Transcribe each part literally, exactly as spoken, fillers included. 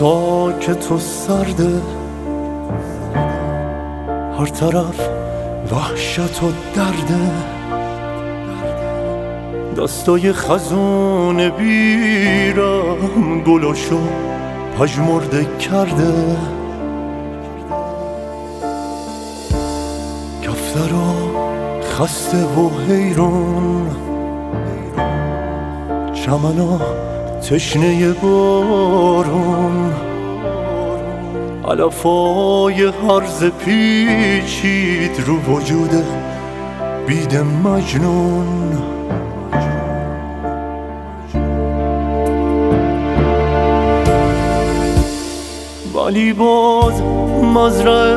ساکت و سرده، هر طرف وحشت و درده، دستای خزون بیرم گلاشو پژمرده کرده، کفترا خسته و حیرون، چمنا تشنه بارون، علفای هرز پیچید رو وجود بید مجنون. ولی باز مزرعه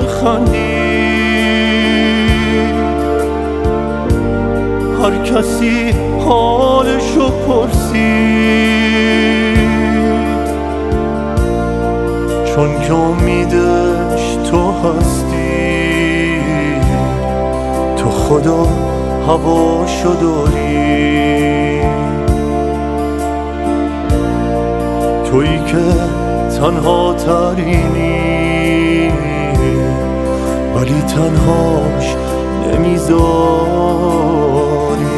خندید، هر کسی حالشو پرسید، چون که امیدش تو هستی، تو خدا هواشو داری، تویی که تنها ترینی ولی تنهاش نمیذاری.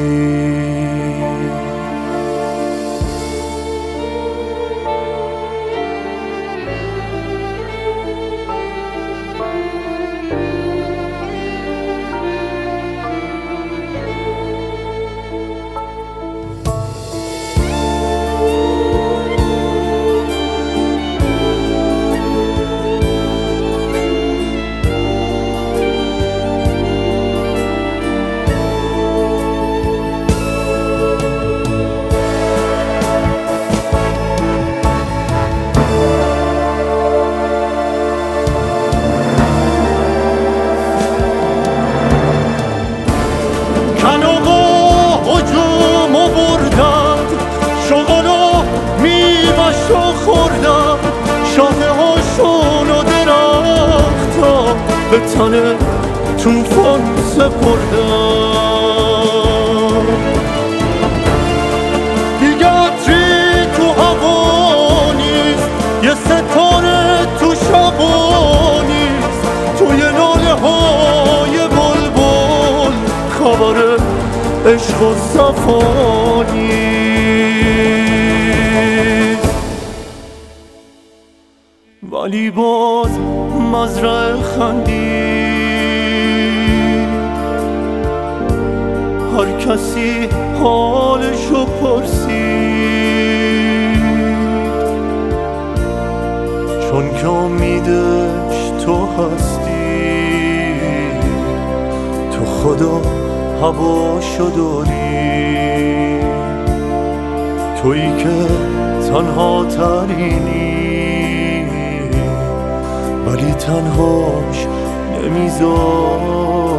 شاخه هاشون و درختا به تن توفان سپردم، دیگه عطری تو هوا نیست، یه ستاره تو شبا نیست، توی ناله های بلبل خبر عشق و صفا نیست. ولی باز مزرعه خندید، هر کسی حالشو پرسید، چون که امیدش تو هستی، تو خدا هواشو داری، تویی که تنها ترینی ولی تنهاش نمیذاری.